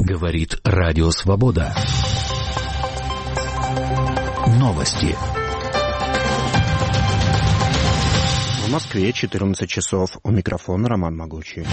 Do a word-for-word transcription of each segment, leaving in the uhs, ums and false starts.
Говорит Радио Свобода. Новости. В Москве четырнадцать часов. У микрофона Роман Могучий.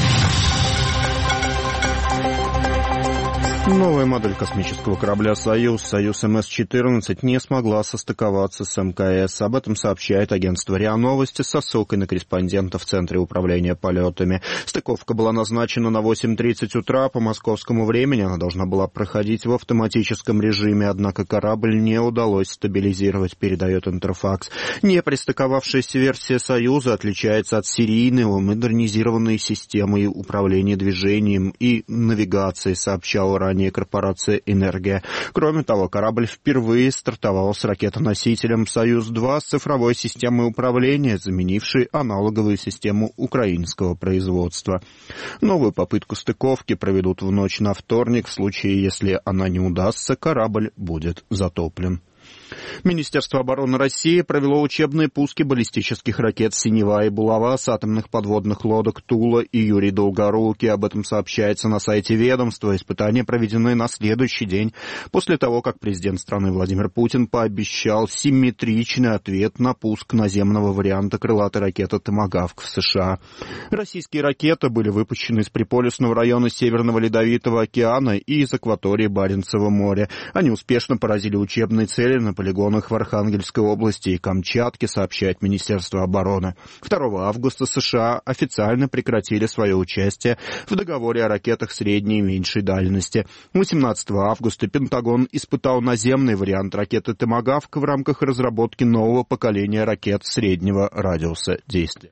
Новая модель космического корабля «Союз», «Союз эм эс четырнадцать», не смогла состыковаться с эм ка эс. Об этом сообщает агентство РИА Новости со ссылкой на корреспондента в Центре управления полетами. Стыковка была назначена на восемь тридцать утра по московскому времени. Она должна была проходить в автоматическом режиме, однако корабль не удалось стабилизировать, передает Интерфакс. Не пристыковавшаяся версия «Союза» отличается от серийной модернизированной системы управления движением и навигацией, сообщала ранее корпорация «Энергия». Кроме того, корабль впервые стартовал с ракетоносителем «Союз-два» с цифровой системой управления, заменившей аналоговую систему украинского производства. Новую попытку стыковки проведут в ночь на вторник. В случае, если она не удастся, корабль будет затоплен. Министерство обороны России провело учебные пуски баллистических ракет «Синева» и «Булава» с атомных подводных лодок «Тула» и «Юрий Долгорукий». Об этом сообщается на сайте ведомства. Испытания проведены на следующий день, после того, как президент страны Владимир Путин пообещал симметричный ответ на пуск наземного варианта крылатой ракеты «Томагавк» в США. Российские ракеты были выпущены из приполюсного района Северного Ледовитого океана и из акватории Баренцева моря. Они успешно поразили учебные цели на полигонах в Архангельской области и Камчатке, сообщает Министерство обороны. второго августа США официально прекратили свое участие в договоре о ракетах средней и меньшей дальности. восемнадцатого августа Пентагон испытал наземный вариант ракеты «Томагавк» в рамках разработки нового поколения ракет среднего радиуса действия.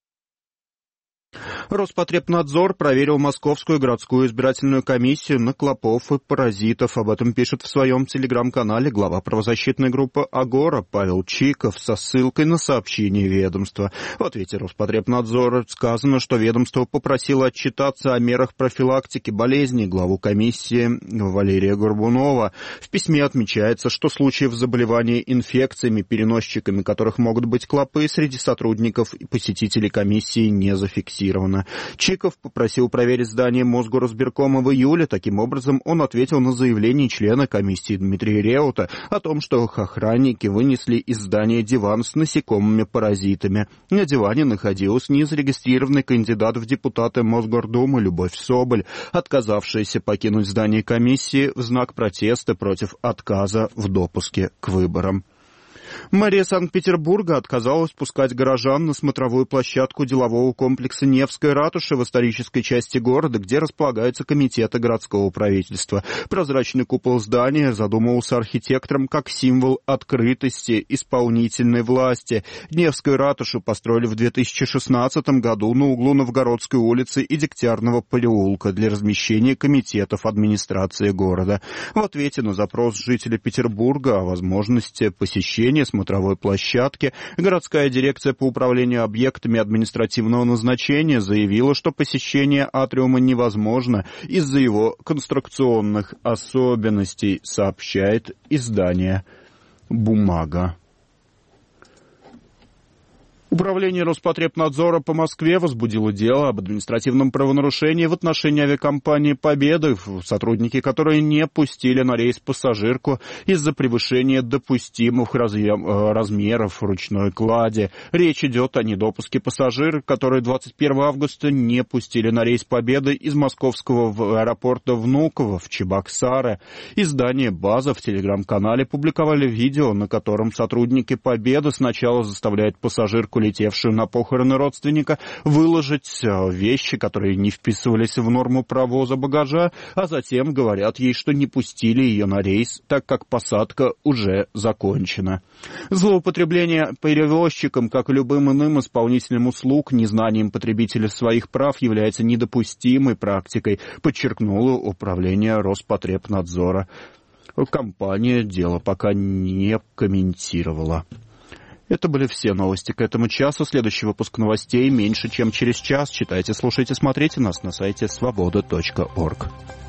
Роспотребнадзор проверил Московскую городскую избирательную комиссию на клопов и паразитов. Об этом пишет в своем телеграм-канале глава правозащитной группы «Агора» Павел Чиков со ссылкой на сообщение ведомства. В ответе Роспотребнадзора сказано, что ведомство попросило отчитаться о мерах профилактики болезней главу комиссии Валерия Горбунова. В письме отмечается, что случаев заболевания инфекциями, переносчиками которых могут быть клопы, среди сотрудников и посетителей комиссии не зафиксировано. Чиков попросил проверить здание Мосгоризбиркома в июле. Таким образом, он ответил на заявление члена комиссии Дмитрия Реута о том, что охранники вынесли из здания диван с насекомыми-паразитами. На диване находилась незарегистрированный кандидат в депутаты Мосгордумы Любовь Соболь, отказавшаяся покинуть здание комиссии в знак протеста против отказа в допуске к выборам. Мэрия Санкт-Петербурга отказалась пускать горожан на смотровую площадку делового комплекса Невская ратуша в исторической части города, где располагаются комитеты городского правительства. Прозрачный купол здания задумывался архитектором как символ открытости исполнительной власти. Невскую ратушу построили в две тысячи шестнадцатом году на углу Новгородской улицы и Дегтярного переулка для размещения комитетов администрации города. В ответе на запрос жителя Петербурга о возможности посещения смотровой площадки, городская дирекция по управлению объектами административного назначения заявила, что посещение атриума невозможно из-за его конструкционных особенностей, сообщает издание «Бумага». Управление Роспотребнадзора по Москве возбудило дело об административном правонарушении в отношении авиакомпании «Победа», сотрудники которой не пустили на рейс пассажирку из-за превышения допустимых размеров ручной клади. Речь идет о недопуске пассажиров, которые двадцать первого августа не пустили на рейс «Победы» из московского аэропорта Внуково в Чебоксары. Издание «База» в телеграм-канале публиковали видео, на котором сотрудники «Победы» сначала заставляют пассажирку, летевшую на похороны родственника, выложить вещи, которые не вписывались в норму провоза багажа, а затем говорят ей, что не пустили ее на рейс, так как посадка уже закончена. Злоупотребление перевозчиком, как и любым иным исполнителем услуг, незнанием потребителя своих прав является недопустимой практикой, подчеркнуло управление Роспотребнадзора. Компания дело пока не комментировала. Это были все новости к этому часу. Следующий выпуск новостей меньше, чем через час. Читайте, слушайте, смотрите нас на сайте свобода точка орг.